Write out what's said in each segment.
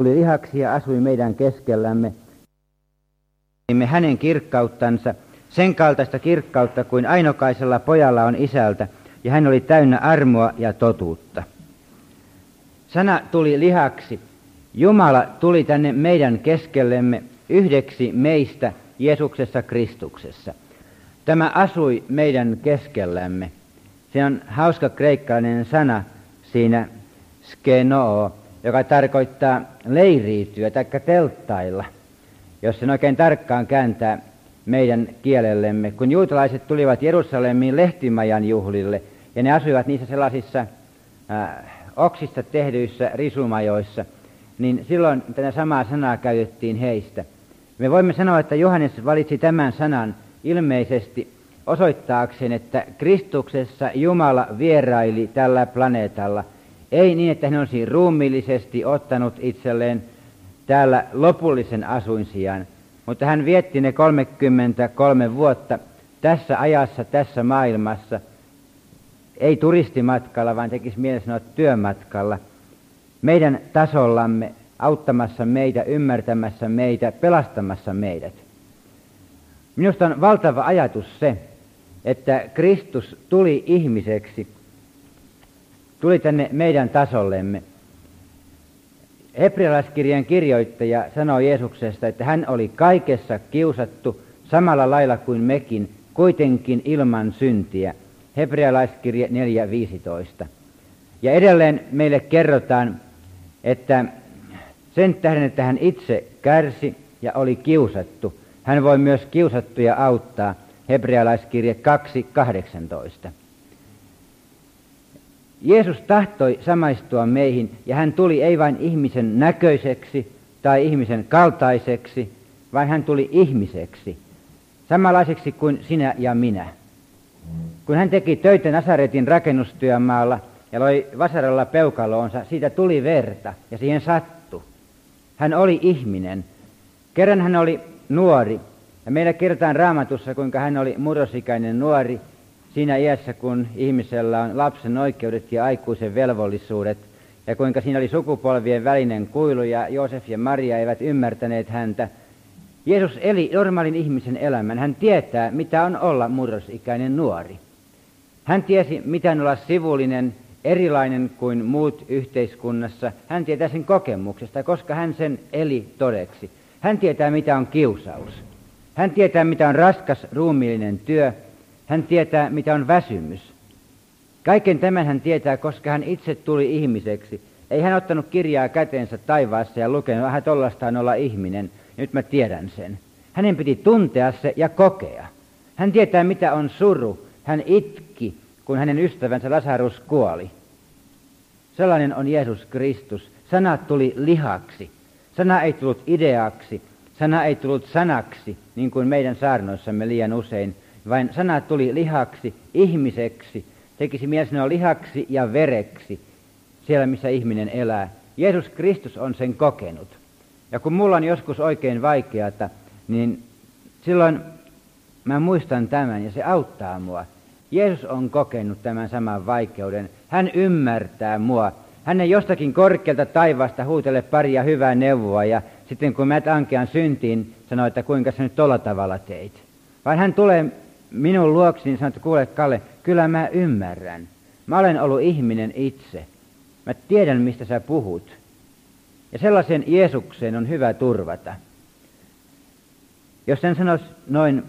tuli lihaksi ja asui meidän keskellämme. Me hänen kirkkauttansa, sen kaltaista kirkkautta kuin ainokaisella pojalla on isältä, ja hän oli täynnä armoa ja totuutta. Sana tuli lihaksi. Jumala tuli tänne meidän keskellemme yhdeksi meistä Jeesuksessa Kristuksessa. Tämä asui meidän keskellämme. Se on hauska kreikkalainen sana siinä skenoo, joka tarkoittaa leiriytyä tai telttailla, jos sen oikein tarkkaan kääntää meidän kielellemme. Kun juutalaiset tulivat Jerusalemiin lehtimajan juhlille, ja ne asuivat niissä sellaisissa oksista tehdyissä risumajoissa, niin silloin tätä samaa sanaa käytettiin heistä. Me voimme sanoa, että Johannes valitsi tämän sanan ilmeisesti osoittaakseen, että Kristuksessa Jumala vieraili tällä planeetalla. Ei niin, että hän olisi ruumiillisesti ottanut itselleen täällä lopullisen asuinsijan, mutta hän vietti ne 33 vuotta tässä ajassa, tässä maailmassa, ei turistimatkalla, vaan tekisi mielessä sanoa työmatkalla, meidän tasollamme, auttamassa meitä, ymmärtämässä meitä, pelastamassa meidät. Minusta on valtava ajatus se, että Kristus tuli ihmiseksi, tuli tänne meidän tasollemme. Hebrealaiskirjeen kirjoittaja sanoi Jeesuksesta, että hän oli kaikessa kiusattu samalla lailla kuin mekin, kuitenkin ilman syntiä. Hebrealaiskirje 4:15. Ja edelleen meille kerrotaan, että sen tähden, että hän itse kärsi ja oli kiusattu, hän voi myös kiusattuja auttaa. Hebrealaiskirje 2:18. Jeesus tahtoi samaistua meihin, ja hän tuli ei vain ihmisen näköiseksi tai ihmisen kaltaiseksi, vaan hän tuli ihmiseksi, samanlaiseksi kuin sinä ja minä. Kun hän teki töitä Nasaretin rakennustyömaalla ja loi vasaralla peukaloonsa, siitä tuli verta ja siihen sattui. Hän oli ihminen. Kerran hän oli nuori, ja meillä kerrotaan Raamatussa, kuinka hän oli murrosikäinen nuori, siinä iässä, kun ihmisellä on lapsen oikeudet ja aikuisen velvollisuudet, ja kuinka siinä oli sukupolvien välinen kuilu, ja Joosef ja Maria eivät ymmärtäneet häntä. Jeesus eli normaalin ihmisen elämän. Hän tietää, mitä on olla murrosikäinen nuori. Hän tiesi, mitä on olla sivullinen, erilainen kuin muut yhteiskunnassa. Hän tietää sen kokemuksesta, koska hän sen eli todeksi. Hän tietää, mitä on kiusaus. Hän tietää, mitä on raskas ruumiillinen työ. Hän tietää, mitä on väsymys. Kaiken tämän hän tietää, koska hän itse tuli ihmiseksi. Ei hän ottanut kirjaa käteensä taivaassa ja lukenut, vähän tollastaan olla ihminen. Nyt mä tiedän sen. Hänen piti tuntea se ja kokea. Hän tietää, mitä on suru. Hän itki, kun hänen ystävänsä Lasarus kuoli. Sellainen on Jeesus Kristus. Sana tuli lihaksi. Sana ei tullut ideaksi. Sana ei tullut sanaksi, niin kuin meidän saarnoissamme liian usein, vaan sana tuli lihaksi, ihmiseksi. Tekisi mielessä sanoa lihaksi ja vereksi, siellä missä ihminen elää. Jeesus Kristus on sen kokenut. Ja kun mulla on joskus oikein vaikeata, niin silloin mä muistan tämän ja se auttaa mua. Jeesus on kokenut tämän saman vaikeuden. Hän ymmärtää mua. Hän ei jostakin korkealta taivaasta huutele paria hyvää neuvoa ja sitten kun mä ankean syntiin, sanoo, että kuinka sä nyt tolla tavalla teit. Vaan hän tulee minun luokseni ja sanoo, että kuule Kalle, kyllä mä ymmärrän. Mä olen ollut ihminen itse. Mä tiedän, mistä sä puhut. Ja sellaisen Jeesukseen on hyvä turvata. Jos sen sanoisi noin,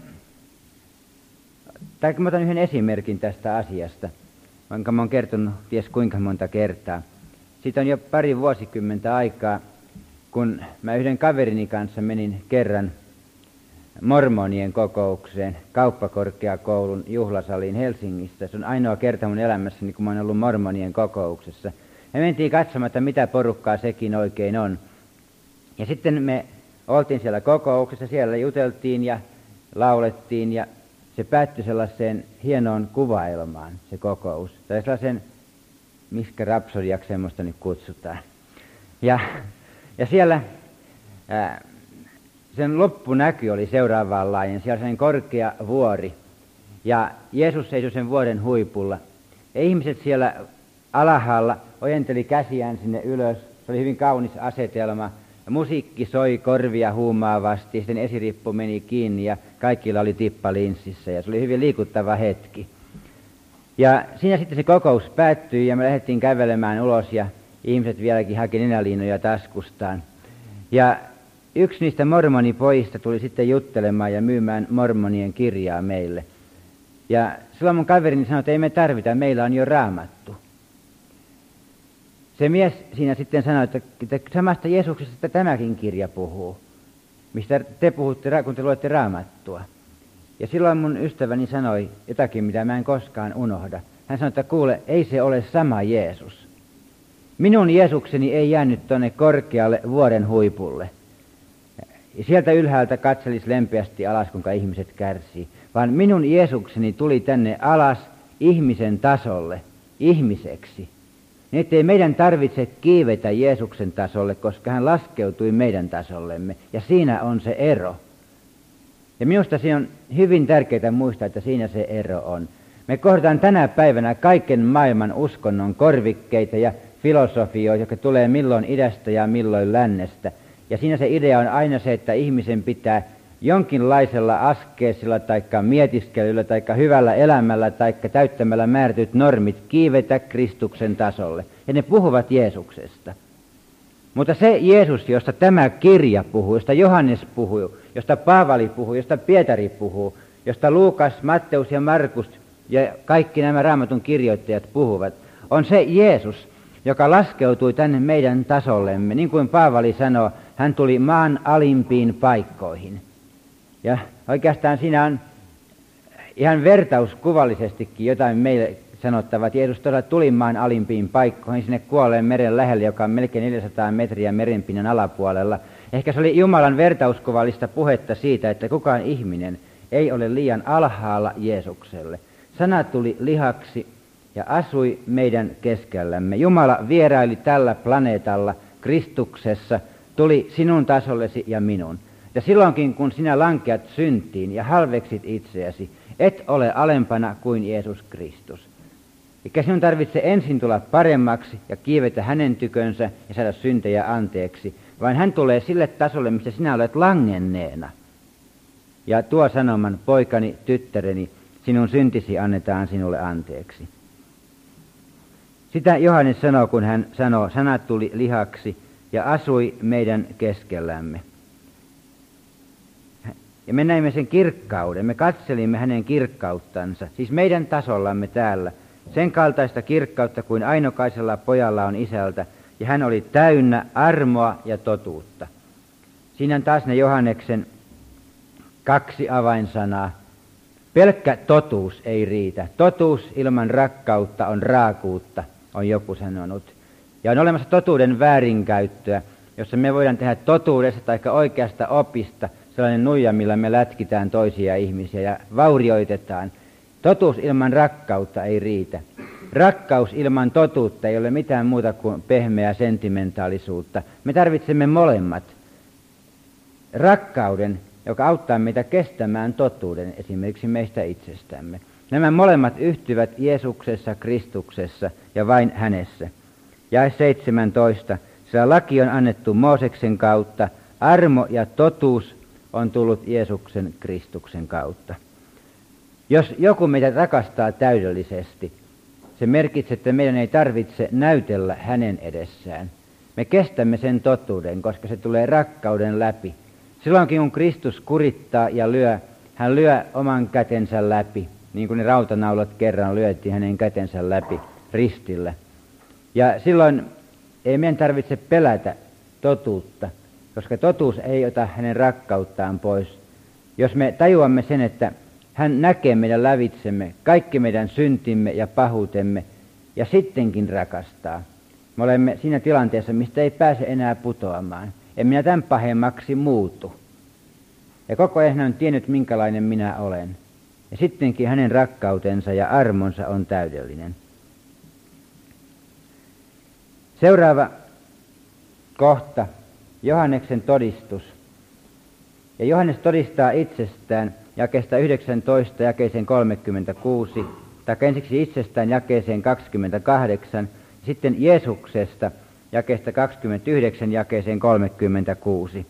tai mä otan yhden esimerkin tästä asiasta, vaikka mä oon kertonut ties kuinka monta kertaa. Siitä on jo pari vuosikymmentä aikaa, kun mä yhden kaverini kanssa menin kerran mormonien kokoukseen kauppakorkeakoulun juhlasaliin Helsingissä. Se on ainoa kerta mun elämässäni, kun mä oon ollut mormonien kokouksessa. Me mentiin katsomaan, että mitä porukkaa sekin oikein on. Ja sitten me oltiin siellä kokouksessa, siellä juteltiin ja laulettiin ja se päättyi sellaiseen hienoon kuvaelmaan, se kokous. Tai sellaisen, miskä rapsodiaksi semmoista nyt kutsutaan. Ja siellä sen loppunäky oli seuraavanlainen. Siellä oli korkea vuori ja Jeesus seisoi sen vuoren huipulla. Ja ihmiset siellä alhaalla ojenteli käsiään sinne ylös. Se oli hyvin kaunis asetelma. musiikki soi korvia huumaavasti, sitten esirippu meni kiinni ja kaikilla oli tippa linssissä ja se oli hyvin liikuttava hetki. Ja siinä sitten se kokous päättyi ja me lähdettiin kävelemään ulos ja ihmiset vieläkin haki nenäliinoja taskustaan. Ja yksi niistä mormonipojista tuli sitten juttelemaan ja myymään mormonien kirjaa meille. Ja silloin mun kaverini sanoi, että ei me tarvita, meillä on jo Raamattu. Se mies siinä sitten sanoi, että samasta Jeesuksesta tämäkin kirja puhuu, mistä te puhutte, kun te luette Raamattua. Ja silloin mun ystäväni sanoi jotakin, mitä mä en koskaan unohda. Hän sanoi, että kuule, ei se ole sama Jeesus. Minun Jeesukseni ei jäänyt tuonne korkealle vuoren huipulle. Ja sieltä ylhäältä katselisi lempeästi alas, kuinka ihmiset kärsii. Vaan minun Jeesukseni tuli tänne alas ihmisen tasolle, ihmiseksi. Niin ettei meidän tarvitse kiivetä Jeesuksen tasolle, koska hän laskeutui meidän tasollemme. Ja siinä on se ero. Ja minusta siinä on hyvin tärkeää muistaa, että siinä se ero on. Me kohdataan tänä päivänä kaiken maailman uskonnon korvikkeita ja filosofioita, jotka tulee milloin idästä ja milloin lännestä. Ja siinä se idea on aina se, että ihmisen pitää jonkinlaisella askeesilla tai mietiskelyllä tai hyvällä elämällä tai täyttämällä määrätyt normit kiivetä Kristuksen tasolle. Ja ne puhuvat Jeesuksesta. Mutta se Jeesus, josta tämä kirja puhuu, josta Johannes puhuu, josta Paavali puhuu, josta Pietari puhuu, josta Luukas, Matteus ja Markus ja kaikki nämä Raamatun kirjoittajat puhuvat, on se Jeesus, joka laskeutui tänne meidän tasollemme. Niin kuin Paavali sanoo, hän tuli maan alimpiin paikkoihin. Ja oikeastaan siinä on ihan vertauskuvallisestikin jotain meille sanottava, että Jeesus todella tuli maan alimpiin paikkoihin sinne kuolleen meren lähelle, joka on melkein 400 metriä merenpinnan alapuolella. Ehkä se oli Jumalan vertauskuvallista puhetta siitä, että kukaan ihminen ei ole liian alhaalla Jeesukselle. Sana tuli lihaksi ja asui meidän keskellämme. Jumala vieraili tällä planeetalla Kristuksessa, tuli sinun tasollesi ja minun. Ja silloinkin, kun sinä lankeat syntiin ja halveksit itseäsi, et ole alempana kuin Jeesus Kristus. Eikä sinun tarvitse ensin tulla paremmaksi ja kiivetä hänen tykönsä ja saada syntejä anteeksi, vaan hän tulee sille tasolle, missä sinä olet langenneena. Ja tuo sanoman, poikani, tyttäreni, sinun syntisi annetaan sinulle anteeksi. Sitä Johannes sanoo, kun hän sanoo, sana tuli lihaksi ja asui meidän keskellämme. Ja me näimme sen kirkkauden, me katselimme hänen kirkkauttansa, siis meidän tasollamme täällä, sen kaltaista kirkkautta kuin ainokaisella pojalla on isältä, ja hän oli täynnä armoa ja totuutta. Siinä on taas ne Johanneksen 2 avainsanaa. Pelkkä totuus ei riitä. Totuus ilman rakkautta on raakuutta, on joku sanonut. Ja on olemassa totuuden väärinkäyttöä, jossa me voidaan tehdä totuudesta tai oikeasta opista sellainen nuija, millä me lätkitään toisia ihmisiä ja vaurioitetaan. Totuus ilman rakkautta ei riitä. Rakkaus ilman totuutta ei ole mitään muuta kuin pehmeää sentimentaalisuutta. Me tarvitsemme molemmat. Rakkauden, joka auttaa meitä kestämään totuuden, esimerkiksi meistä itsestämme. Nämä molemmat yhtyvät Jeesuksessa, Kristuksessa ja vain hänessä. Jae 17. Sillä laki on annettu Mooseksen kautta, armo ja totuus on tullut Jeesuksen Kristuksen kautta. Jos joku meitä rakastaa täydellisesti, se merkitsee, että meidän ei tarvitse näytellä hänen edessään. Me kestämme sen totuuden, koska se tulee rakkauden läpi. Silloinkin kun Kristus kurittaa ja lyö, hän lyö oman kätensä läpi, niin kuin ne rautanaulat kerran lyötiin hänen kätensä läpi ristillä. Ja silloin ei meidän tarvitse pelätä totuutta, koska totuus ei ota hänen rakkauttaan pois. Jos me tajuamme sen, että hän näkee meidän lävitsemme, kaikki meidän syntimme ja pahuutemme, ja sittenkin rakastaa. Me olemme siinä tilanteessa, mistä ei pääse enää putoamaan. En minä tämän pahemmaksi muutu. Ja koko ajan hän on tiennyt, minkälainen minä olen. Ja sittenkin hänen rakkautensa ja armonsa on täydellinen. Seuraava kohta, Johanneksen todistus. Ja Johannes todistaa itsestään jakeesta 19 jakeeseen 36, tai ensiksi itsestään jakeeseen 28, sitten Jeesuksesta jakeesta 29 jakeeseen 36.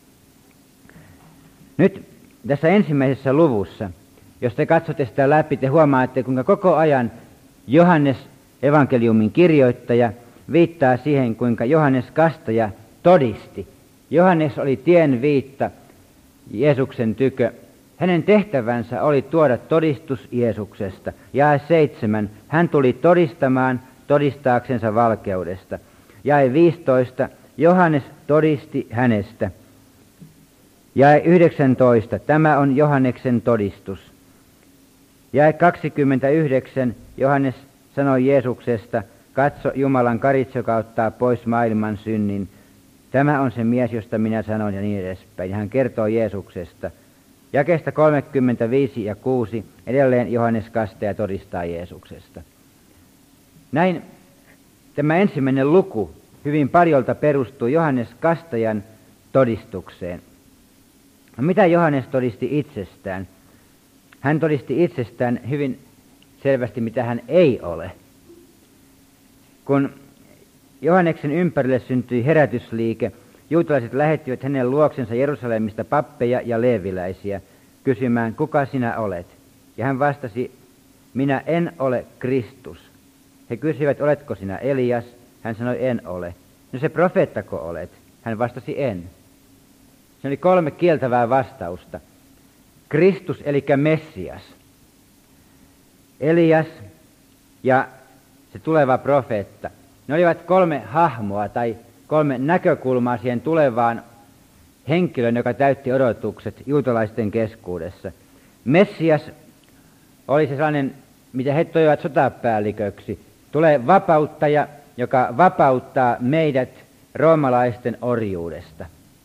Nyt tässä ensimmäisessä luvussa, jos te katsotte sitä läpi, te huomaatte, kuinka koko ajan Johannes, evankeliumin kirjoittaja, viittaa siihen, kuinka Johannes Kastaja todisti. Johannes oli tien viitta Jeesuksen tykö. Hänen tehtävänsä oli tuoda todistus Jeesuksesta. Jae 7. Hän tuli todistamaan todistaaksensa valkeudesta. Jae 15. Johannes todisti hänestä. Jae 19. Tämä on Johanneksen todistus. Jae 29. Johannes sanoi Jeesuksesta, katso Jumalan karitsa, joka ottaa pois maailman synnin. Tämä on se mies, josta minä sanon, ja niin edespäin. Hän kertoo Jeesuksesta. Jakeesta 35 ja 6 edelleen Johannes Kastaja todistaa Jeesuksesta. Näin tämä ensimmäinen luku hyvin paljolta perustuu Johannes Kastajan todistukseen. No, mitä Johannes todisti itsestään? Hän todisti itsestään hyvin selvästi, mitä hän ei ole. Kun Johanneksen ympärille syntyi herätysliike, juutalaiset lähettivät hänen luoksensa Jerusalemista pappeja ja leeviläisiä kysymään, kuka sinä olet? Ja hän vastasi, minä en ole Kristus. He kysyivät, oletko sinä Elias? Hän sanoi, en ole. No se profeettako olet? Hän vastasi, en. Se oli 3 kieltävää vastausta. Kristus eli Messias, Elias ja se tuleva profeetta. Ne olivat 3 hahmoa tai 3 näkökulmaa siihen tulevaan henkilön, joka täytti odotukset juutalaisten keskuudessa. Messias oli se sellainen, mitä he toivat sotapäälliköksi. Tulee vapauttaja, joka vapauttaa meidät roomalaisten orjuudesta.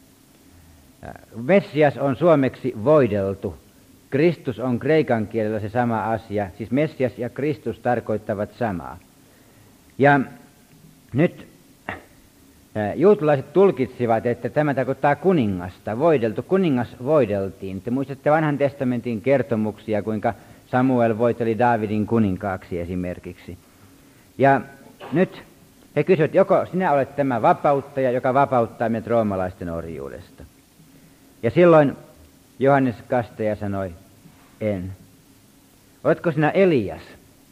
Messias on suomeksi voideltu. Kristus on kreikan kielellä se sama asia. Siis Messias ja Kristus tarkoittavat samaa. Ja nyt juutalaiset tulkitsivat, että tämä tarkoittaa kuningasta. Voideltu, kuningas voideltiin. Te muistatte vanhan testamentin kertomuksia, kuinka Samuel voiteli Daavidin kuninkaaksi esimerkiksi. Ja nyt he kysyvät, joko sinä olet tämä vapauttaja, joka vapauttaa meidät roomalaisten orjuudesta. Ja silloin Johannes Kastaja sanoi, en. Oletko sinä Elias?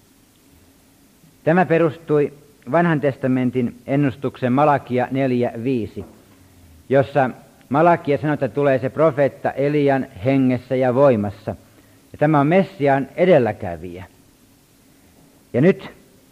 Tämä perustui vanhan testamentin ennustuksen Malakia 4:5, jossa Malakia sanoi, että tulee se profeetta Elian hengessä ja voimassa. Ja tämä on Messiaan edelläkävijä. Ja nyt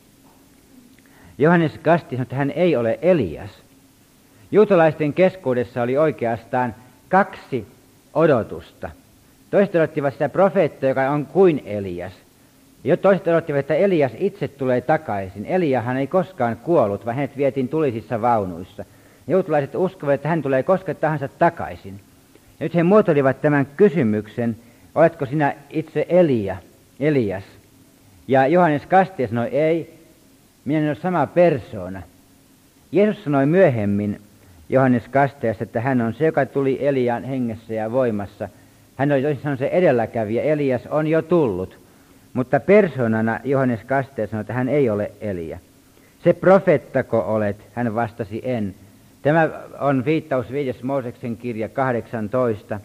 Johannes Kastaja sanoi, että hän ei ole Elias. Juutalaisten keskuudessa oli oikeastaan 2 odotusta. Toiset odottivat sitä profeettaa, joka on kuin Elias. Ja toiset odottivat, että Elias itse tulee takaisin. Eliahan ei koskaan kuollut, vaan hänet vietiin tulisissa vaunuissa. Juutalaiset uskovat, että hän tulee koska tahansa takaisin. Ja nyt he muotoilivat tämän kysymyksen, oletko sinä itse Elias? Ja Johannes Kastaja sanoi, ei, minä en ole sama persoona. Jeesus sanoi myöhemmin Johannes Kastajasta, että hän on se, joka tuli Elian hengessä ja voimassa. Hän oli toisin se edelläkävijä, Elias on jo tullut. Mutta persoonana Johannes Kastaja sanoi, että hän ei ole Elia. Se profeettako olet? Hän vastasi, en. Tämä on viittaus 5. Mooseksen kirja 18,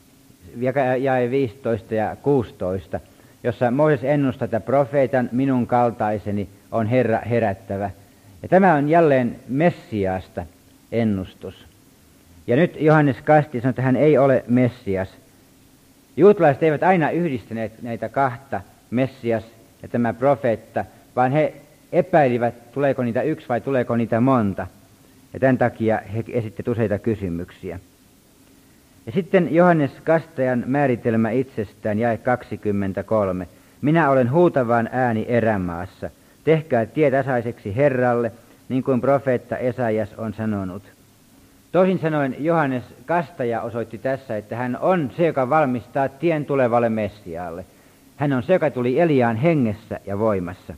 jae 15 ja 16, jossa Mooses ennustaa, että profeetan minun kaltaiseni on Herra herättävä. Ja tämä on jälleen Messiaasta ennustus. Ja nyt Johannes Kastaja sanoi, että hän ei ole Messias. Juutalaiset eivät aina yhdistäneet näitä 2, Messias ja tämä profeetta, vaan he epäilivät, tuleeko niitä 1 vai tuleeko niitä monta. Ja tämän takia he esittivät useita kysymyksiä. Ja sitten Johannes Kastajan määritelmä itsestään, jae 23. Minä olen huutavan ääni erämaassa. Tehkää tie tasaiseksi Herralle, niin kuin profeetta Esaias on sanonut. Toisin sanoen Johannes Kastaja osoitti tässä, että hän on se, joka valmistaa tien tulevalle Messiaalle. Hän on se, joka tuli Eliaan hengessä ja voimassa.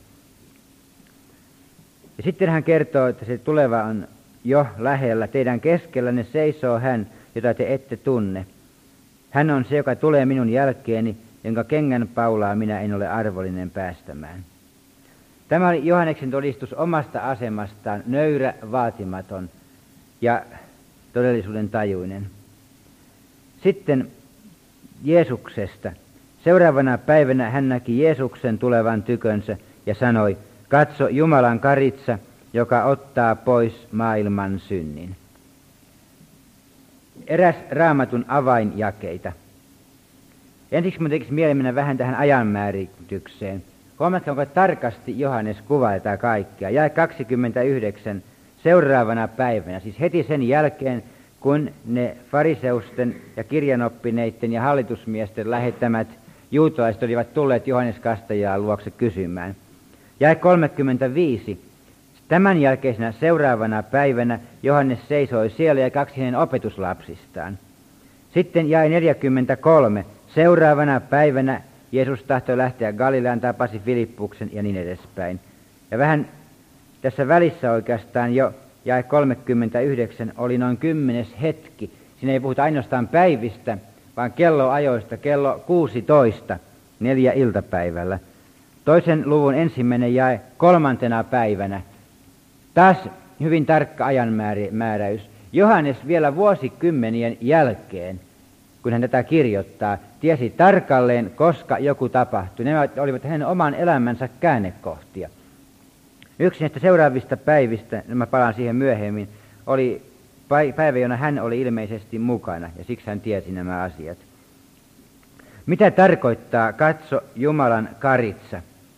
Ja sitten hän kertoo, että se tuleva on jo lähellä. Teidän keskellänne seisoo hän, jota te ette tunne. Hän on se, joka tulee minun jälkeeni, jonka kengän paulaa minä en ole arvollinen päästämään. Tämä oli Johanneksen todistus omasta asemastaan, nöyrä, vaatimaton ja todellisuuden tajuinen. Sitten Jeesuksesta. Seuraavana päivänä hän näki Jeesuksen tulevan tykönsä ja sanoi, katso Jumalan karitsa, joka ottaa pois maailman synnin. Eräs Raamatun avainjakeita. Ensiksi minun tekisi mieli mennä vähän tähän ajanmääritykseen. Huomatkaa, kuinka tarkasti Johannes kuvaa tätä kaikkea. Jae 29 seuraavana päivänä, siis heti sen jälkeen, kun ne fariseusten ja kirjanoppineiden ja hallitusmiesten lähettämät juutalaiset olivat tulleet Johannes Kastajaan luokse kysymään. Jae 35. Tämän jälkeisenä seuraavana päivänä Johannes seisoi siellä ja kaksi hänen opetuslapsistaan. Sitten jae 43. Seuraavana päivänä Jeesus tahtoi lähteä Galileaan, tapasi Filippuksen ja niin edespäin. Ja vähän tässä välissä oikeastaan jo jae 39 oli noin 10. hetki. Siinä ei puhuta ainoastaan päivistä, vaan kelloajoista, kello 16, 4 iltapäivällä. Toisen luvun 1. jae 3. päivänä. Taas hyvin tarkka ajanmääräys. Johannes vielä vuosikymmenien jälkeen, kun hän tätä kirjoittaa, tiesi tarkalleen, koska joku tapahtui. Nämä olivat hänen oman elämänsä käännekohtia. Yksi näistä seuraavista päivistä, mä palaan siihen myöhemmin, oli päivä, jona hän oli ilmeisesti mukana, ja siksi hän tiesi nämä asiat. Mitä tarkoittaa katso Jumalan karitsa?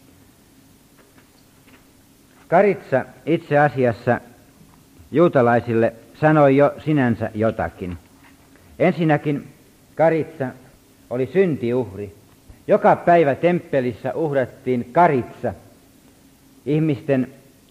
Karitsa itse asiassa juutalaisille sanoi jo sinänsä jotakin. Ensinnäkin karitsa oli syntiuhri. Joka päivä temppelissä uhrattiin karitsa ihmisten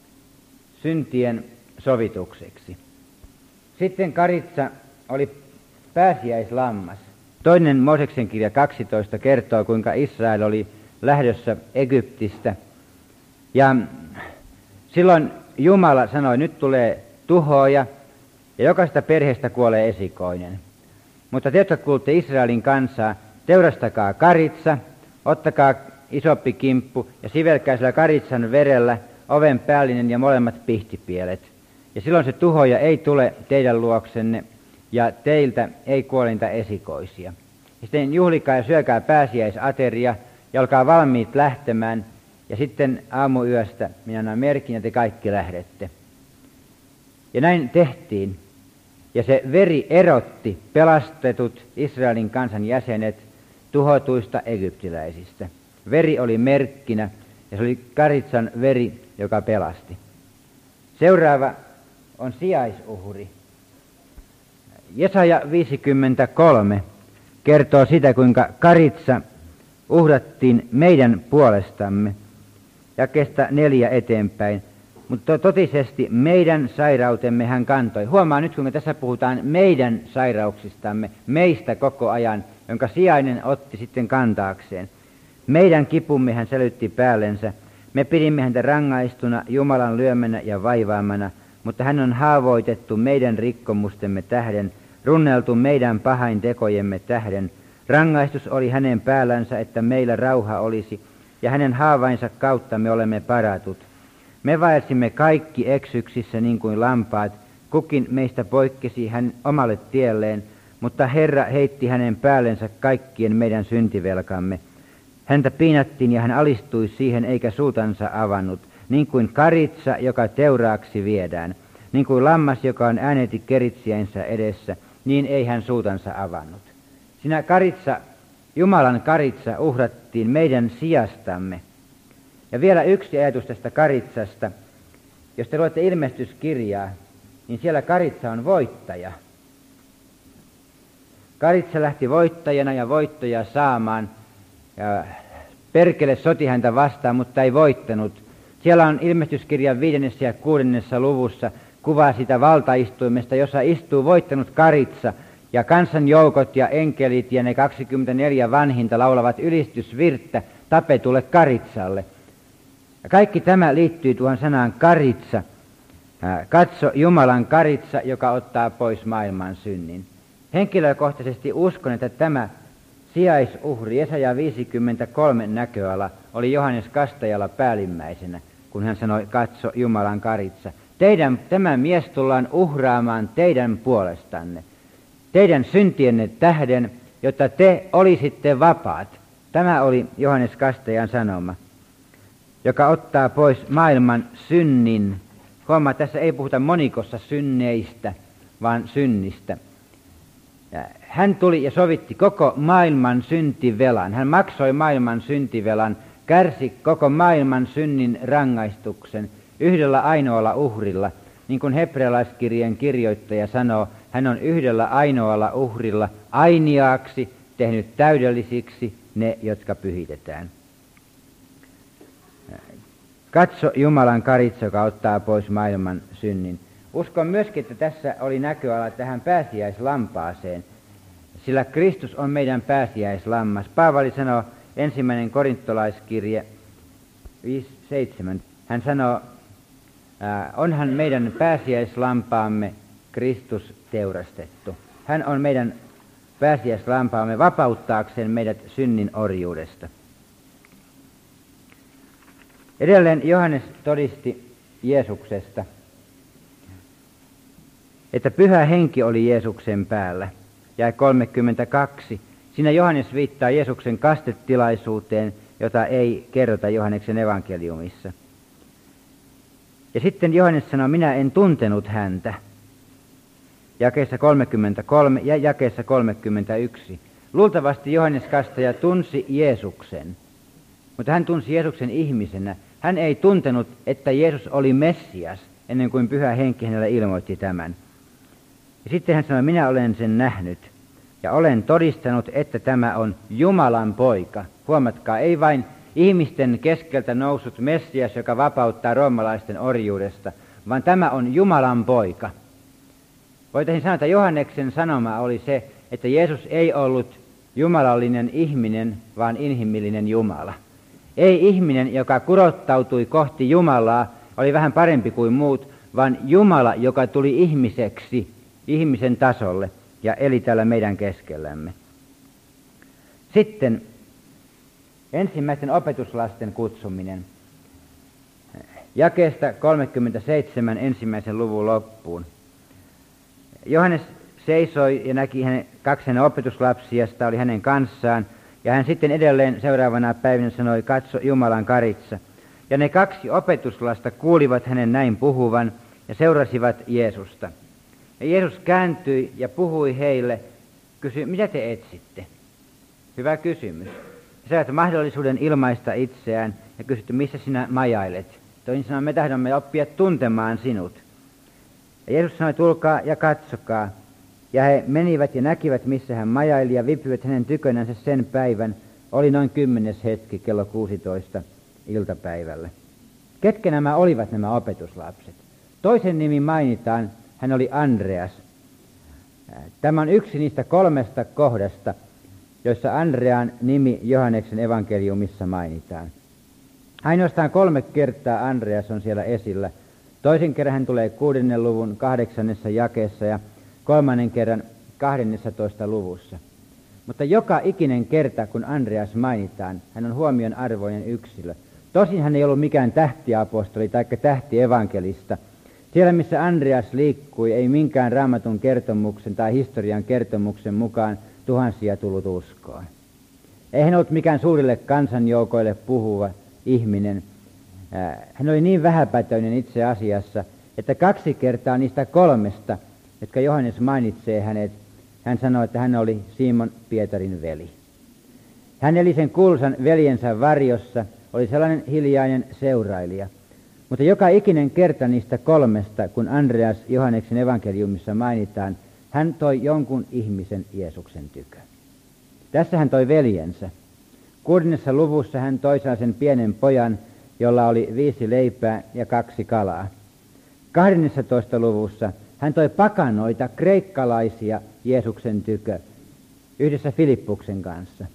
syntien sovitukseksi. Sitten karitsa oli pääsiäislammas. Toinen Mooseksen kirja 12 kertoo, kuinka Israel oli lähdössä Egyptistä. Ja silloin Jumala sanoi, nyt tulee tuhoja ja jokaisesta perheestä kuolee esikoinen. Mutta te, jotka kuulutte Israelin kansaa, teurastakaa karitsa, ottakaa isoppi kimppu ja sivelkää sillä karitsan verellä oven päällinen ja molemmat pihtipielet. Ja silloin se tuhoja ei tule teidän luoksenne ja teiltä ei kuolinta esikoisia. Ja sitten juhlikaa ja syökää pääsiäisateria ja olkaa valmiit lähtemään. Ja sitten aamuyöstä minä annan merkin ja te kaikki lähdette. Ja näin tehtiin. Ja se veri erotti pelastetut Israelin kansan jäsenet tuhotuista egyptiläisistä. Veri oli merkkinä ja se oli karitsan veri, joka pelasti. Seuraava on sijaisuhri. Jesaja 53 kertoo sitä, kuinka karitsa uhrattiin meidän puolestamme. Jakeesta 4 eteenpäin. Mutta totisesti meidän sairautemme hän kantoi. Huomaa nyt, kun tässä puhutaan meidän sairauksistamme, meistä koko ajan, jonka sijainen otti sitten kantaakseen. Meidän kipumme hän sälytti päällensä. Me pidimme häntä rangaistuna, Jumalan lyömänä ja vaivaamana, mutta hän on haavoitettu meidän rikkomustemme tähden, runneltu meidän pahaintekojemme tähden. Rangaistus oli hänen päällänsä, että meillä rauha olisi, ja hänen haavainsa kautta me olemme paratut. Me vaelsimme kaikki eksyksissä niin kuin lampaat, kukin meistä poikkesi hän omalle tielleen, mutta Herra heitti hänen päällensä kaikkien meidän syntivelkamme. Häntä piinattiin ja hän alistui siihen eikä suutansa avannut, niin kuin karitsa, joka teuraaksi viedään, niin kuin lammas, joka on ääneti keritsiänsä edessä, niin ei hän suutansa avannut. Sinä karitsa, Jumalan karitsa uhrattiin meidän sijastamme. Ja vielä yksi ajatus tästä karitsasta. Jos te luette ilmestyskirjaa, niin siellä karitsa on voittaja. Karitsa lähti voittajana ja voittajaa saamaan. Ja perkele soti häntä vastaan, mutta ei voittanut. Siellä on ilmestyskirjan 5. ja 6. luvussa kuvaa sitä valtaistuimesta, jossa istuu voittanut karitsa. Ja kansanjoukot ja enkelit ja ne 24 vanhinta laulavat ylistysvirttä tapetulle karitsalle. Ja kaikki tämä liittyy tuohon sanaan karitsa. Katso Jumalan karitsa, joka ottaa pois maailman synnin. Henkilökohtaisesti uskon, että tämä sijaisuhri, Jesaja 53 näköala, oli Johannes Kastajalla päällimmäisenä, kun hän sanoi, katso Jumalan karitsa. Tämä mies tullaan uhraamaan teidän puolestanne, teidän syntienne tähden, jotta te olisitte vapaat. Tämä oli Johannes Kastajan sanoma, joka ottaa pois maailman synnin. Huomaa, tässä ei puhuta monikossa synneistä, vaan synnistä. Hän tuli ja sovitti koko maailman syntivelan. Hän maksoi maailman syntivelan, kärsi koko maailman synnin rangaistuksen yhdellä ainoalla uhrilla. Niin kuin hebrealaiskirjeen kirjoittaja sanoo, hän on yhdellä ainoalla uhrilla ainiaaksi tehnyt täydellisiksi ne, jotka pyhitetään. Katso Jumalan karitsa, joka ottaa pois maailman synnin. Uskon myöskin, että tässä oli näköala tähän pääsiäislampaaseen, sillä Kristus on meidän pääsiäislammas. Paavali sanoo 1. korintolaiskirje 5:7. Hän sanoo, onhan meidän pääsiäislampaamme Kristus teurastettu. Hän on meidän pääsiäislampaamme vapauttaakseen meidät synnin orjuudesta. Edelleen Johannes todisti Jeesuksesta, että Pyhä Henki oli Jeesuksen päällä. Jae 32. Siinä Johannes viittaa Jeesuksen kastetilaisuuteen, jota ei kerrota Johanneksen evankeliumissa. Ja sitten Johannes sanoi, minä en tuntenut häntä. Jakeessa 33 ja jakeessa 31. Luultavasti Johannes Kastaja tunsi Jeesuksen, mutta hän tunsi Jeesuksen ihmisenä. Hän ei tuntenut, että Jeesus oli Messias, ennen kuin Pyhä Henki hänelle ilmoitti tämän. Ja sitten hän sanoi, minä olen sen nähnyt ja olen todistanut, että tämä on Jumalan poika. Huomatkaa, ei vain ihmisten keskeltä noussut Messias, joka vapauttaa roomalaisten orjuudesta, vaan tämä on Jumalan poika. Voitaisiin sanoa, että Johanneksen sanoma oli se, että Jeesus ei ollut jumalallinen ihminen, vaan inhimillinen Jumala. Ei ihminen, joka kurottautui kohti Jumalaa, oli vähän parempi kuin muut, vaan Jumala, joka tuli ihmiseksi, ihmisen tasolle ja eli täällä meidän keskellämme. Sitten ensimmäisten opetuslasten kutsuminen. Jakeesta 37 ensimmäisen luvun loppuun. Johannes seisoi ja näki kaksi hänen opetuslapsiasta, oli hänen kanssaan, ja hän sitten edelleen seuraavana päivänä sanoi, katso Jumalan karitsa. Ja ne kaksi opetuslasta kuulivat hänen näin puhuvan ja seurasivat Jeesusta. Ja Jeesus kääntyi ja puhui heille, kysyi, mitä te etsitte? Hyvä kysymys. He saivat mahdollisuuden ilmaista itseään ja kysytty, missä sinä majailet? Toisin sanoen, me tahdomme oppia tuntemaan sinut. Ja Jeesus sanoi, tulkaa ja katsokaa. Ja he menivät ja näkivät, missä hän majaili ja viipyivät hänen tykönänsä sen päivän. Oli noin 10. hetki, kello 16 iltapäivällä. Ketkä nämä olivat nämä opetuslapset? Toisen nimi mainitaan, hän oli Andreas. Tämä on yksi niistä 3 kohdasta, joissa Andrean nimi Johanneksen evankeliumissa mainitaan. Ainoastaan 3 kertaa Andreas on siellä esillä. Toisen kerran hän tulee 6. luvun 8. jakeessa ja 3. kerran 12. luvussa. Mutta joka ikinen kerta, kun Andreas mainitaan, hän on huomion arvoinen yksilö. Tosin hän ei ollut mikään tähtiapostoli tai tähtievankelista. Siellä, missä Andreas liikkui, ei minkään raamatun kertomuksen tai historian kertomuksen mukaan tuhansia tullut uskoon. Ei hän ollut mikään suurille kansanjoukoille puhuva ihminen. Hän oli niin vähäpätöinen itse asiassa, että 2 kertaa niistä 3, jotka Johannes mainitsee hänet, hän sanoi, että hän oli Simon Pietarin veli. Hän eli sen kuuluisan veljensä varjossa, oli sellainen hiljainen seurailija. Mutta joka ikinen kerta niistä 3, kun Andreas Johanneksen evankeliumissa mainitaan, hän toi jonkun ihmisen Jeesuksen tykö. Tässä hän toi veljensä. 6. luvussa hän toi sen pienen pojan, jolla oli 5 leipää ja 2 kalaa. 12. luvussa hän toi pakanoita, kreikkalaisia Jeesuksen tykö, yhdessä Filippuksen kanssa.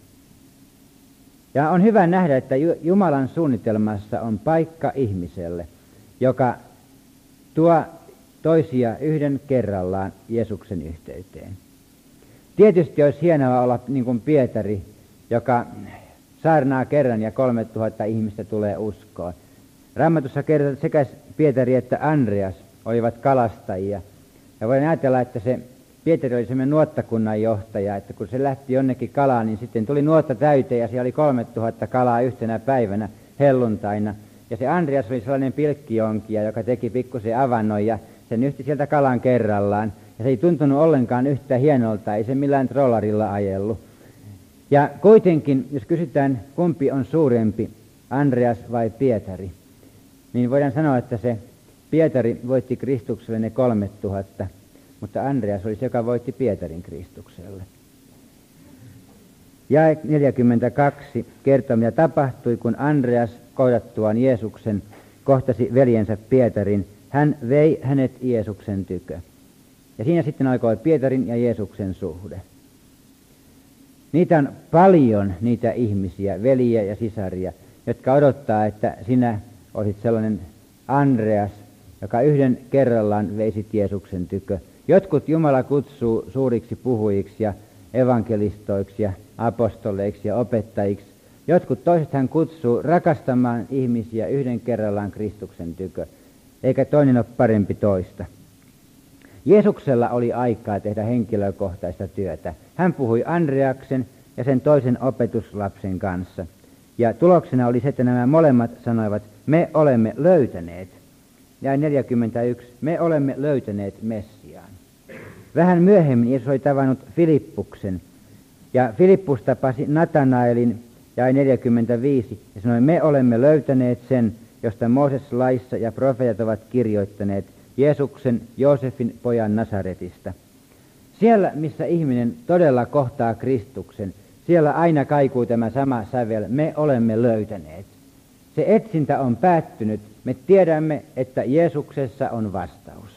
Ja on hyvä nähdä, että Jumalan suunnitelmassa on paikka ihmiselle, joka tuo toisia yhden kerrallaan Jeesuksen yhteyteen. Tietysti olisi hienoa olla niin kuin Pietari, joka saarnaa kerran ja 3000 ihmistä tulee uskoon. Raamatussa kerrotaan, että sekä Pietari että Andreas olivat kalastajia. Ja voidaan ajatella, että se Pietari oli semmoinen nuottakunnan johtaja, että kun se lähti jonnekin kalaan, niin sitten tuli nuotta täyteen ja siellä oli 3000 kalaa yhtenä päivänä helluntaina. Ja se Andreas oli sellainen pilkkionkija, joka teki pikkusen avannon ja se nyhti sieltä kalan kerrallaan. Ja se ei tuntunut ollenkaan yhtä hienolta, ei se millään trollarilla ajellut. Ja kuitenkin, jos kysytään, kumpi on suurempi, Andreas vai Pietari, niin voidaan sanoa, että se Pietari voitti Kristukselle ne 3000, mutta Andreas oli se, joka voitti Pietarin Kristukselle. Jae 42 kertoo, mitä tapahtui, kun Andreas kohdattuaan Jeesuksen kohtasi veljensä Pietarin. Hän vei hänet Jeesuksen tykö. Ja siinä sitten alkoi Pietarin ja Jeesuksen suhde. Niitä on paljon, niitä ihmisiä, veljiä ja sisaria, jotka odottaa, että sinä olisit sellainen Andreas, joka yhden kerrallaan veisit Jeesuksen tykö. Jotkut Jumala kutsuu suuriksi puhujiksi ja evankelistoiksi ja apostoleiksi ja opettajiksi. Jotkut toiset hän kutsuu rakastamaan ihmisiä yhden kerrallaan Kristuksen tykö, eikä toinen ole parempi toista. Jeesuksella oli aikaa tehdä henkilökohtaista työtä. Hän puhui Andreaksen ja sen toisen opetuslapsen kanssa. Ja tuloksena oli se, että nämä molemmat sanoivat, me olemme löytäneet. Jae 41, me olemme löytäneet Messiaan. Vähän myöhemmin Jeesus oli tavannut Filippuksen. Ja Filippus tapasi Natanaelin, jae 45, ja sanoi, me olemme löytäneet sen, josta Mooses laissa ja profeetat ovat kirjoittaneet, Jeesuksen, Joosefin pojan Nasaretista. Siellä, missä ihminen todella kohtaa Kristuksen, siellä aina kaikuu tämä sama sävel, me olemme löytäneet. Se etsintä on päättynyt, me tiedämme, että Jeesuksessa on vastaus.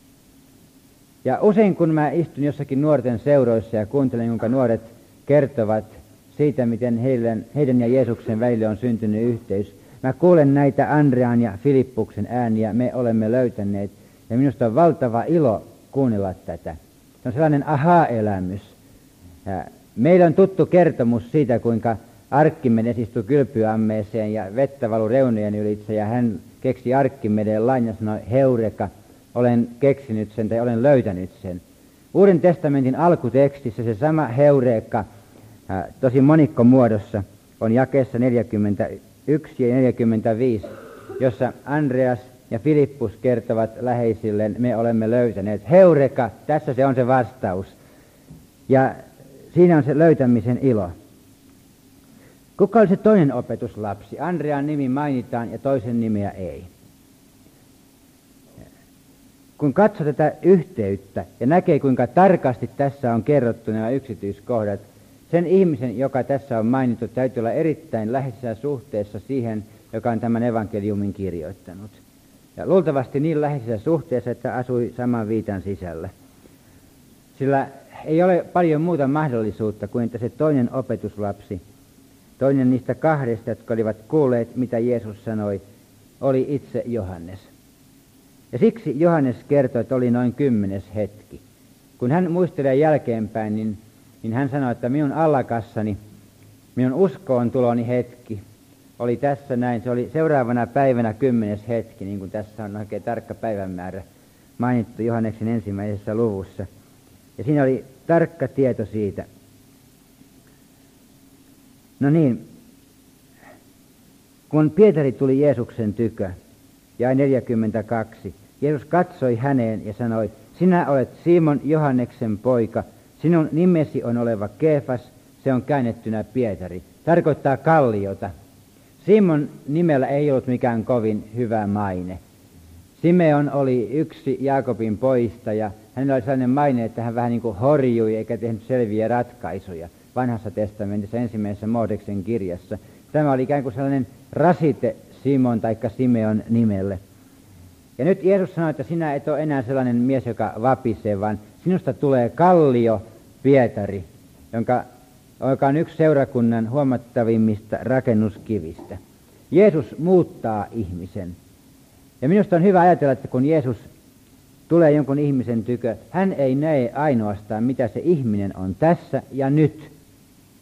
Ja usein kun mä istun jossakin nuorten seuroissa ja kuuntelen, kuinka nuoret kertovat siitä, miten heidän ja Jeesuksen välille on syntynyt yhteys, mä kuulen näitä Andrean ja Filippuksen ääniä, me olemme löytäneet. Ja minusta on valtava ilo kuunnella tätä. Se on sellainen aha-elämys. Meillä on tuttu kertomus siitä, kuinka Arkkimedes istui kylpyammeeseen ja vettä valui reunojen ylitse ja hän keksi Arkkimedeen lain ja sanoi, heureka, olen keksinyt sen tai olen löytänyt sen. Uuden testamentin alkutekstissä se sama heureka, tosi monikkomuodossa, on jakeessa 41 ja 45, jossa Andreas ja Filippus kertovat läheisilleen, me olemme löytäneet. Heureka, tässä se on se vastaus. Ja siinä on se löytämisen ilo. Kuka oli se toinen opetuslapsi? Andrean nimi mainitaan ja toisen nimeä ei. Kun katsoo tätä yhteyttä ja näkee, kuinka tarkasti tässä on kerrottu nämä yksityiskohdat, sen ihmisen, joka tässä on mainittu, täytyy olla erittäin läheisessä suhteessa siihen, joka on tämän evankeliumin kirjoittanut. Ja luultavasti niin läheisessä suhteessa, että asui saman viitan sisällä. Sillä ei ole paljon muuta mahdollisuutta kuin, että se toinen opetuslapsi, toinen niistä kahdesta, jotka olivat kuulleet, mitä Jeesus sanoi, oli itse Johannes. Ja siksi Johannes kertoi, että oli noin 10. hetki. Kun hän muistelee jälkeenpäin, niin hän sanoi, että minun allakassani, minun uskoon tuloni hetki oli tässä näin. Se oli seuraavana päivänä 10. hetki, niin kuin tässä on oikein tarkka päivämäärä mainittu Johanneksen 1. luvussa. Ja siinä oli tarkka tieto siitä. No niin, kun Pietari tuli Jeesuksen tykö, jae 42, Jeesus katsoi häneen ja sanoi, sinä olet Simon Johanneksen poika, sinun nimesi on oleva Keefas, se on käännettynä Pietari. Tarkoittaa kalliota. Simon nimellä ei ollut mikään kovin hyvä maine. Simeon oli yksi Jaakobin poista ja hänellä oli sellainen maine, että hän vähän niin kuin horjui eikä tehnyt selviä ratkaisuja Vanhassa testamentissa 1. Mooseksen kirjassa. Tämä oli ikään kuin sellainen rasite Simon tai Simeon nimelle. Ja nyt Jeesus sanoi, että sinä et ole enää sellainen mies, joka vapisee, vaan sinusta tulee kallio Pietari, joka on yksi seurakunnan huomattavimmista rakennuskivistä. Jeesus muuttaa ihmisen. Ja minusta on hyvä ajatella, että kun Jeesus tulee jonkun ihmisen tykö, hän ei näe ainoastaan, mitä se ihminen on tässä ja nyt.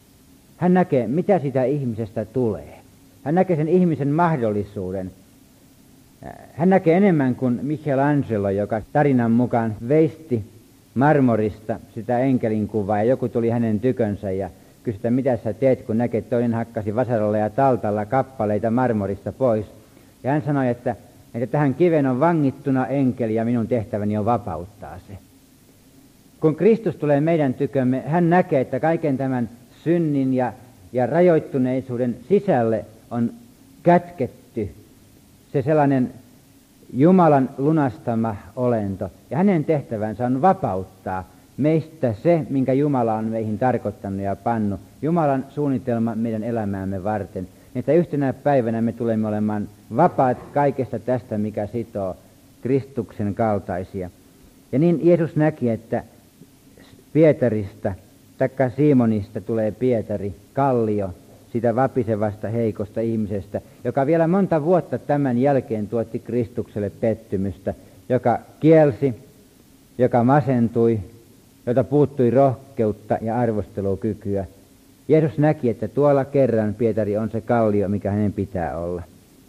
Hän näkee, mitä sitä ihmisestä tulee. Hän näkee sen ihmisen mahdollisuuden. Hän näkee enemmän kuin Michelangelo, joka tarinan mukaan veisti marmorista sitä enkelin kuvaa, ja joku tuli hänen tykönsä ja kysyi, mitä sä teet, kun näkee, että toinen hakkasi vasaralla ja taltalla kappaleita marmorista pois. Ja hän sanoi, että tähän kiveen on vangittuna enkeli ja minun tehtäväni on vapauttaa se. Kun Kristus tulee meidän tykömme, hän näkee, että kaiken tämän synnin ja rajoittuneisuuden sisälle on kätketty se sellainen Jumalan lunastama olento. Ja hänen tehtävänsä on vapauttaa meistä se, minkä Jumala on meihin tarkoittanut ja pannut. Jumalan suunnitelma meidän elämäämme varten. Että yhtenä päivänä me tulemme olemaan vapaat kaikesta tästä, mikä sitoo Kristuksen kaltaisia. Ja niin Jeesus näki, että Pietarista, taikka Simonista tulee Pietari, kallio, sitä vapisevasta heikosta ihmisestä, joka vielä monta vuotta tämän jälkeen tuotti Kristukselle pettymystä, joka kielsi, joka masentui, jota puuttui rohkeutta ja arvostelukykyä. Jeesus näki, että tuolla kerran Pietari on se kallio, mikä hänen pitää olla.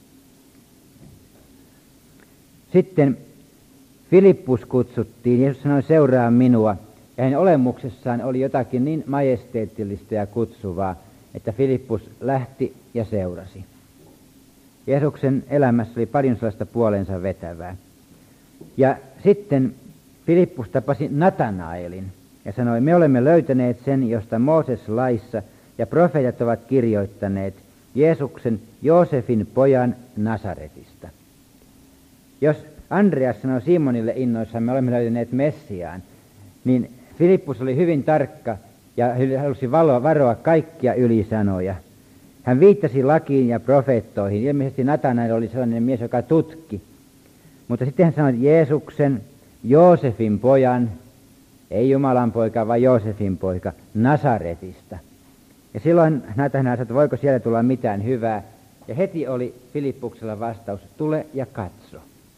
Sitten Filippus kutsuttiin. Jeesus sanoi, seuraa minua. Ja hänen olemuksessaan oli jotakin niin majesteettillista ja kutsuvaa, että Filippus lähti ja seurasi. Jeesuksen elämässä oli paljon sellaista puolensa vetävää. Ja sitten Filippus tapasi Natanaelin ja sanoi, me olemme löytäneet sen, josta Mooses laissa ja profeetat ovat kirjoittaneet, Jeesuksen, Joosefin pojan Nasaretista. Jos Andreas sanoi Simonille innoissaan, me olemme löytäneet Messiaan, niin Filippus oli hyvin tarkka ja halusi varoa kaikkia ylisanoja. Hän viittasi lakiin ja profeettoihin. Ilmeisesti Natanael oli sellainen mies, joka tutki. Mutta sitten hän sanoi, Jeesuksen, Joosefin pojan, ei Jumalan poika, vaan Joosefin poika, Nasaretista. Ja silloin Natanael sanoi, että voiko siellä tulla mitään hyvää. Ja heti oli Filippuksella vastaus, tule ja katso.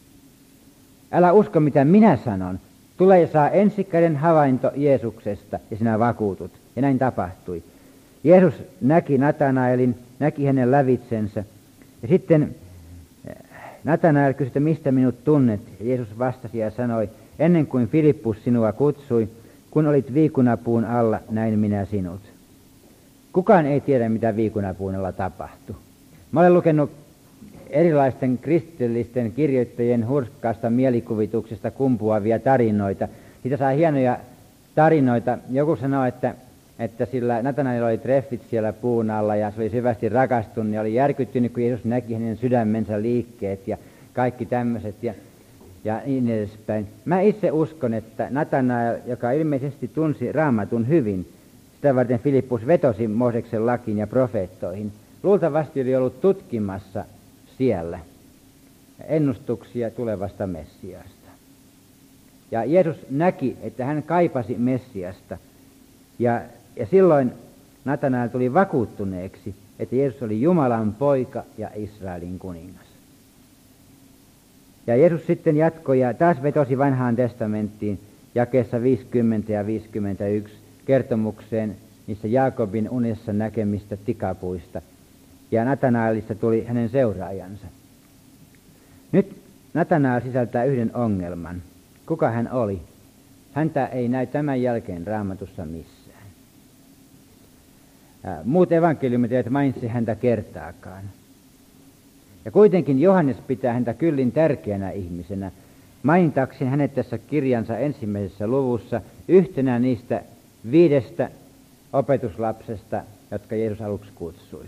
Älä usko, mitä minä sanon. Tule ja saa ensikäden havainto Jeesuksesta ja sinä vakuutut. Ja näin tapahtui. Jeesus näki Natanaelin, näki hänen lävitsensä. Ja sitten Natanael kysyi, mistä minut tunnet? Ja Jeesus vastasi ja sanoi, ennen kuin Filippus sinua kutsui, kun olit viikunapuun alla, näin minä sinut. Kukaan ei tiedä, mitä viikunapuun alla tapahtui. Mä olen lukenut erilaisten kristillisten kirjoittajien hurskaasta mielikuvituksesta kumpuavia tarinoita. Siitä saa hienoja tarinoita. Joku sanoo, että sillä Natanael oli treffit siellä puun alla ja se oli syvästi rakastunut ja oli järkyttynyt, kun Jeesus näki hänen sydämensä liikkeet ja kaikki tämmöiset ja niin edespäin. Mä itse uskon, että Natanael, joka ilmeisesti tunsi Raamatun hyvin, sitä varten Filippus vetosi Mooseksen lakiin ja profeettoihin, luultavasti oli ollut tutkimassa siellä ennustuksia tulevasta Messiasta. Ja Jeesus näki, että hän kaipasi Messiasta. Ja silloin Natanael tuli vakuuttuneeksi, että Jeesus oli Jumalan poika ja Israelin kuningas. Ja Jeesus sitten jatkoi ja taas vetosi vanhaan testamenttiin jakeessa 50 ja 51 kertomukseen niissä Jaakobin unessa näkemistä tikapuista. Ja Natanaelista tuli hänen seuraajansa. Nyt Natanael sisältää yhden ongelman. Kuka hän oli? Häntä ei näy tämän jälkeen Raamatussa missään. Muut evankeliumit eivät mainitsi häntä kertaakaan. Ja kuitenkin Johannes pitää häntä kyllin tärkeänä ihmisenä, mainitakseen hänet tässä kirjansa ensimmäisessä luvussa yhtenä niistä 5 opetuslapsesta, jotka Jeesus aluksi kutsui.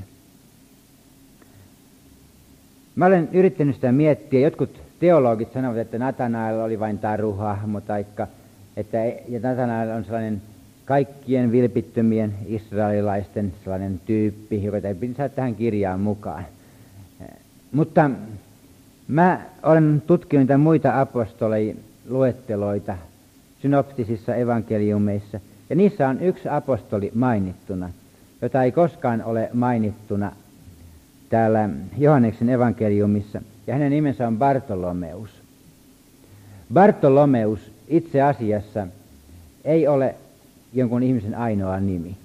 Mä olen yrittänyt sitä miettiä. Jotkut teologit sanovat, että Natanael oli vain taruhahmo, ja Natanael on sellainen kaikkien vilpittömien israelilaisten sellainen tyyppi, joka täytyy saada tähän kirjaan mukaan. Mutta mä olen tutkinut niitä muita apostoliluetteloita synoptisissa evankeliumeissa, ja niissä on yksi apostoli mainittuna, jota ei koskaan ole mainittuna täällä Johanneksen evankeliumissa, ja hänen nimensä on Bartolomeus. Bartolomeus itse asiassa ei ole jonkun ihmisen ainoa nimi.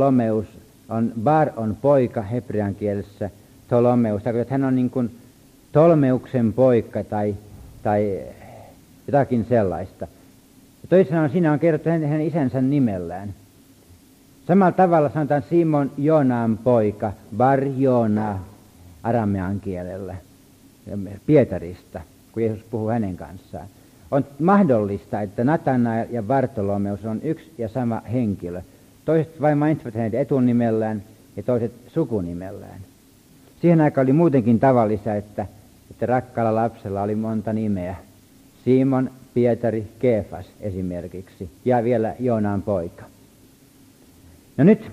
Bartolomeus on poika hebrean kielessä, Ptolomeus, tarkoittaa, että hän on niin kuin Tolmeuksen poika tai jotakin sellaista. Ja toisaalta siinä on kerrottu hänen isänsä nimellään. Samalla tavalla sanotaan Simon Joonaan poika, Bar Joona aramean kielellä, Pietarista, kun Jeesus puhuu hänen kanssaan. On mahdollista, että Natanael ja Bartolomeus on yksi ja sama henkilö. Toiset vain mainitsevat hänet etunimellään ja toiset sukunimellään. Siihen aikaan oli muutenkin tavallista, että rakkaalla lapsella oli monta nimeä. Simon, Pietari, Keefas esimerkiksi ja vielä Joonaan poika. No nyt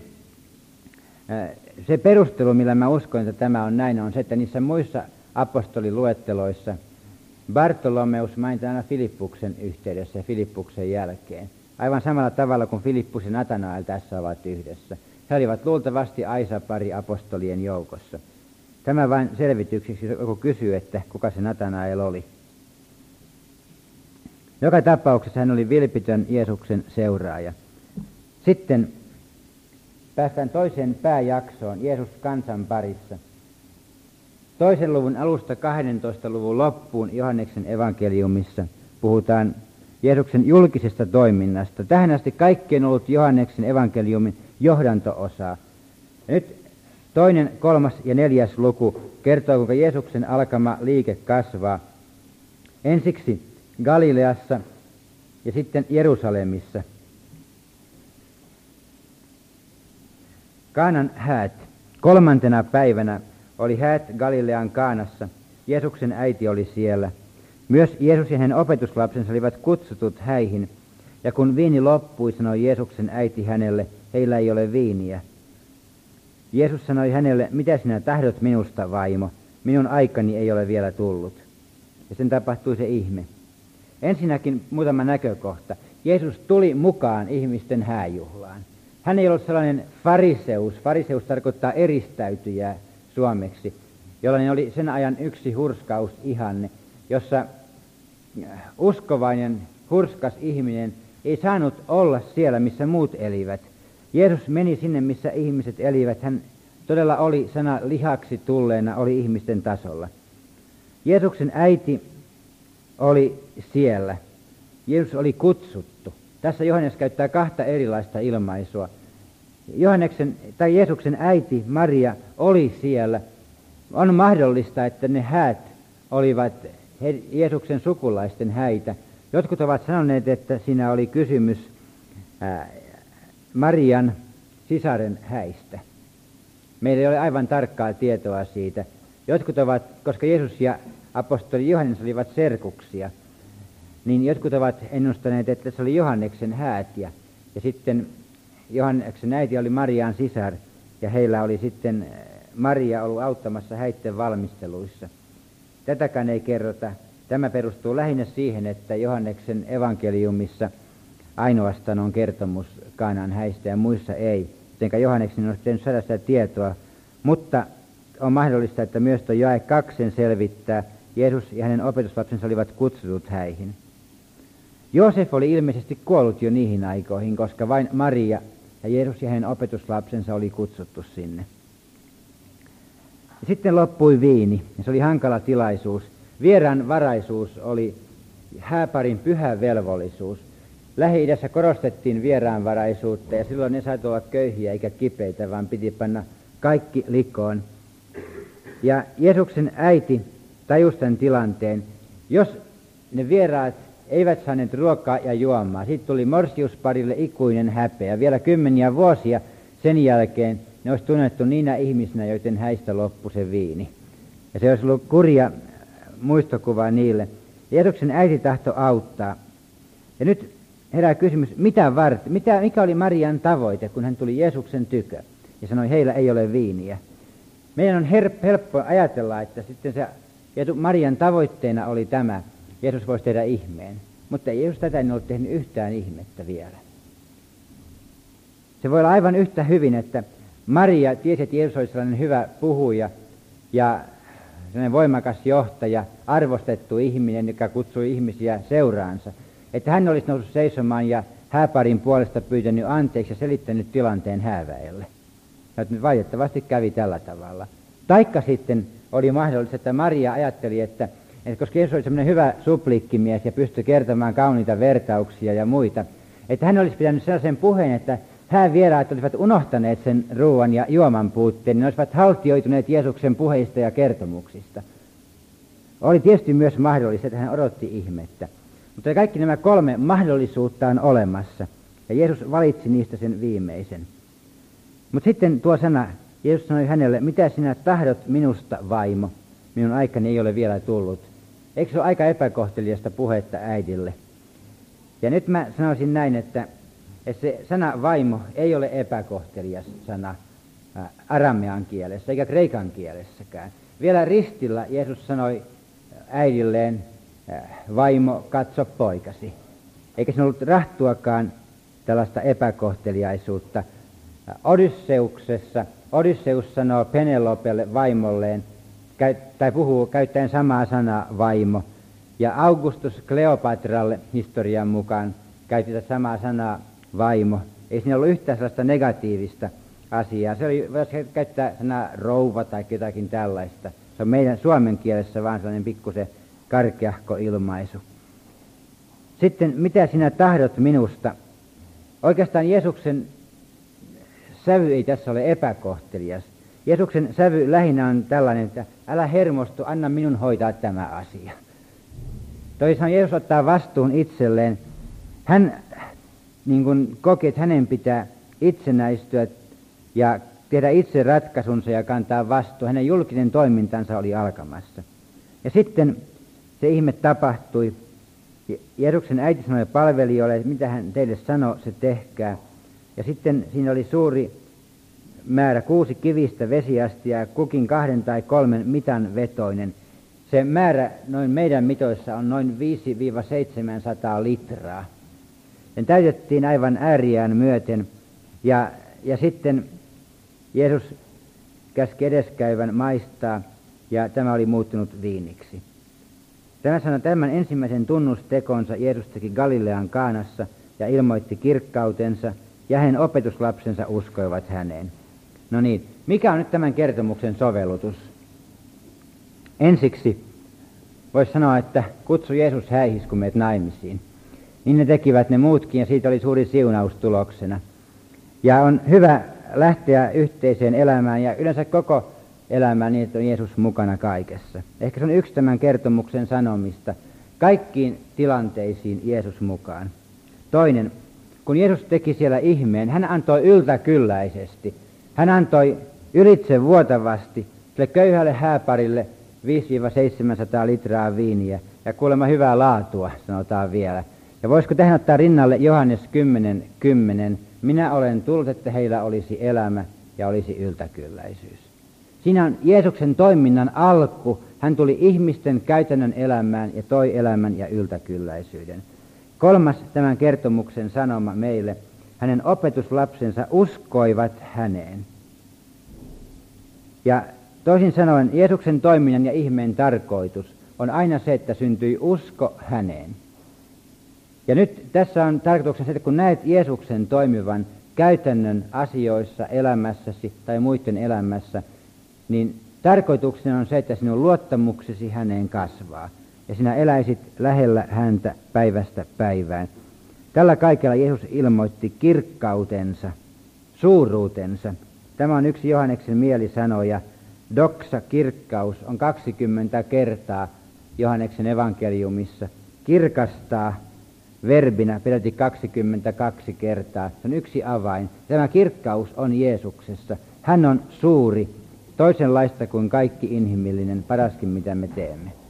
se perustelu, millä mä uskon, että tämä on näin, on se, että niissä muissa apostoliluetteloissa Bartolomeus mainitaan aina Filippuksen yhteydessä ja Filippuksen jälkeen. Aivan samalla tavalla kuin Filippus ja Natanael tässä ovat yhdessä. He olivat luultavasti aisapari apostolien joukossa. Tämä vain selvitykseksi, joku kysyy, että kuka se Natanael oli. Joka tapauksessa hän oli vilpitön Jeesuksen seuraaja. Sitten päästään toiseen pääjaksoon, Jeesus kansan parissa. 2. luvun alusta 12. luvun loppuun Johanneksen evankeliumissa puhutaan Jeesuksen julkisesta toiminnasta. Tähän asti kaikki on ollut Johanneksen evankeliumin johdanto-osaa. Ja nyt 2., 3. ja 4. luku kertoo, kuinka Jeesuksen alkama liike kasvaa. Ensiksi Galileassa ja sitten Jerusalemissa. Kaanan häät. 3. päivänä oli häät Galilean Kaanassa. Jeesuksen äiti oli siellä. Myös Jeesus ja hänen opetuslapsensa olivat kutsutut häihin. Ja kun viini loppui, sanoi Jeesuksen äiti hänelle, heillä ei ole viiniä. Jeesus sanoi hänelle, mitä sinä tahdot minusta, vaimo? Minun aikani ei ole vielä tullut. Ja sen tapahtui se ihme. Ensinnäkin muutama näkökohta. Jeesus tuli mukaan ihmisten hääjuhlaan. Hän ei ollut sellainen fariseus. Fariseus tarkoittaa eristäytyjää suomeksi, jollainen oli sen ajan yksi hurskausihanne, jossa uskovainen, hurskas ihminen ei saanut olla siellä, missä muut elivät. Jeesus meni sinne, missä ihmiset elivät. Hän todella oli sana lihaksi tulleena, oli ihmisten tasolla. Jeesuksen äiti oli siellä. Jeesus oli kutsuttu. Tässä Johannes käyttää 2 erilaista ilmaisua. Jeesuksen äiti Maria oli siellä. On mahdollista, että ne häät olivat Jeesuksen sukulaisten häitä. Jotkut ovat sanoneet, että siinä oli kysymys Marian sisaren häistä. Meillä ei ole aivan tarkkaa tietoa siitä. Jotkut ovat, koska Jeesus ja apostoli Johannes olivat serkuksia, niin jotkut ovat ennustaneet, että se oli Johanneksen häät ja sitten Johanneksen äiti oli Marian sisar ja heillä oli sitten Maria ollut auttamassa häitten valmisteluissa. Tätäkään ei kerrota. Tämä perustuu lähinnä siihen, että Johanneksen evankeliumissa ainoastaan on kertomus Kaanan häistä ja muissa ei. Jotenka Johanneksen on sitten saada sitä tietoa, mutta on mahdollista, että myös tuo jae 2 selvittää. Jeesus ja hänen opetuslapsensa olivat kutsutut häihin. Joosef oli ilmeisesti kuollut jo niihin aikoihin, koska vain Maria ja Jeesus ja hänen opetuslapsensa oli kutsuttu sinne. Ja sitten loppui viini, ja se oli hankala tilaisuus. Vieraanvaraisuus oli hääparin pyhä velvollisuus. Lähi-idässä korostettiin vieraanvaraisuutta, ja silloin ne saivat olla köyhiä eikä kipeitä, vaan piti panna kaikki likoon. Ja Jeesuksen äiti tajusi tämän tilanteen. Jos ne vieraat eivät saaneet ruokaa ja juomaa, siitä tuli morsiusparille ikuinen häpeä. Vielä 10 vuosia sen jälkeen ne olisi tunnettu niinä ihmisinä, joiden häistä loppui se viini. Ja se olisi ollut kurja muistokuva niille. Jeesuksen äiti tahto auttaa. Ja nyt herää kysymys, mikä oli Marian tavoite, kun hän tuli Jeesuksen tykö ja sanoi, heillä ei ole viiniä. Meidän on helppo ajatella, että sitten se Marian tavoitteena oli tämä, Jeesus voisi tehdä ihmeen. Mutta ei Jeesus tätä ei ole tehnyt yhtään ihmettä vielä. Se voi olla aivan yhtä hyvin, että Maria tiesi, että Jeesus oli sellainen hyvä puhuja ja sellainen voimakas johtaja, arvostettu ihminen, joka kutsui ihmisiä seuraansa. Että hän olisi noussut seisomaan ja hääparin puolesta pyytänyt anteeksi ja selittänyt tilanteen hääväelle. Nyt valitettavasti kävi tällä tavalla. Taikka sitten oli mahdollista, että Maria ajatteli, että koska Jeesus oli semmoinen hyvä suplikkimies ja pystyi kertomaan kauniita vertauksia ja muita, että hän olisi pitänyt sellaisen puheen, että hän vieraat olisivat unohtaneet sen ruoan ja juoman puutteen, niin olisivat haltioituneet Jeesuksen puheista ja kertomuksista. Oli tietysti myös mahdollista, että hän odotti ihmettä. Mutta kaikki nämä 3 mahdollisuutta on olemassa, ja Jeesus valitsi niistä sen viimeisen. Mutta sitten tuo sana, Jeesus sanoi hänelle, mitä sinä tahdot minusta, vaimo? Minun aikani ei ole vielä tullut. Eikö se ole aika epäkohteliasta puhetta äidille? Ja nyt mä sanoisin näin, että se sana vaimo ei ole epäkohtelias sana aramean kielessä eikä kreikan kielessäkään. Vielä ristillä Jeesus sanoi äidilleen, vaimo, katso poikasi. Eikä se ollut rahtuakaan tällaista epäkohteliaisuutta. Odysseus sanoo Penelopelle vaimolleen, tai puhuu käyttäen samaa sanaa vaimo. Ja Augustus Kleopatralle historian mukaan käytti tätä samaa sanaa vaimo. Ei siinä ollut yhtään sellaista negatiivista asiaa. Se oli, voisi käyttää sanaa rouva tai jotakin tällaista. Se on meidän suomen kielessä vaan sellainen pikkusen karkeahko ilmaisu. Sitten, mitä sinä tahdot minusta? Oikeastaan Jeesuksen sävy ei tässä ole epäkohtelias. Jeesuksen sävy lähinnä on tällainen, että älä hermostu, anna minun hoitaa tämä asia. Toisaalta Jeesus ottaa vastuun itselleen. Hän niin kuin koki, että hänen pitää itsenäistyä ja tehdä itse ratkaisunsa ja kantaa vastuu. Hänen julkinen toimintansa oli alkamassa. Ja sitten se ihme tapahtui. Jeesuksen äiti sanoi palvelijoille, että mitä hän teille sanoi, se tehkää. Ja sitten siinä oli suuri määrä 6 kivistä vesiastia, kukin 2 tai 3 mitan vetoinen. Se määrä noin meidän mitoissa on noin 500–700 litraa. Sen täytettiin aivan ääriään myöten. Ja sitten Jeesus käski edeskäyvän maistaa, ja tämä oli muuttunut viiniksi. Tämän ensimmäisen tunnustekonsa Jeesus teki Galilean Kaanassa ja ilmoitti kirkkautensa, ja hänen opetuslapsensa uskoivat häneen. No niin, mikä on nyt tämän kertomuksen sovellutus? Ensiksi voisi sanoa, että kutsu Jeesus häihis, kun meet naimisiin. Niin ne tekivät ne muutkin, ja siitä oli suuri siunaus tuloksena. Ja on hyvä lähteä yhteiseen elämään, ja yleensä koko elämään niin, että on Jeesus mukana kaikessa. Ehkä se on yksi tämän kertomuksen sanomista. Kaikkiin tilanteisiin Jeesus mukaan. Toinen, kun Jeesus teki siellä ihmeen, hän antoi yltäkylläisesti. Hän antoi ylitse vuotavasti sille köyhälle hääparille 500–700 litraa viiniä, ja kuulemma hyvää laatua, sanotaan vielä. Ja voisiko tähän ottaa rinnalle Johannes 10:10, minä olen tullut, että heillä olisi elämä ja olisi yltäkylläisyys. Siinä on Jeesuksen toiminnan alku. Hän tuli ihmisten käytännön elämään ja toi elämän ja yltäkylläisyyden. 3. tämän kertomuksen sanoma meille, hänen opetuslapsensa uskoivat häneen. Ja toisin sanoen Jeesuksen toiminnan ja ihmeen tarkoitus on aina se, että syntyi usko häneen. Ja nyt tässä on tarkoituksena se, että kun näet Jeesuksen toimivan käytännön asioissa elämässäsi tai muiden elämässä, niin tarkoituksena on se, että sinun luottamuksesi häneen kasvaa ja sinä eläisit lähellä häntä päivästä päivään. Tällä kaikella Jeesus ilmoitti kirkkautensa, suuruutensa. Tämä on yksi Johanneksen mielisanoja. Doxa, kirkkaus, on 20 kertaa Johanneksen evankeliumissa. Kirkastaa verbinä peräti 22 kertaa. Se on yksi avain. Tämä kirkkaus on Jeesuksessa. Hän on suuri, toisenlaista kuin kaikki inhimillinen, paraskin mitä me teemme.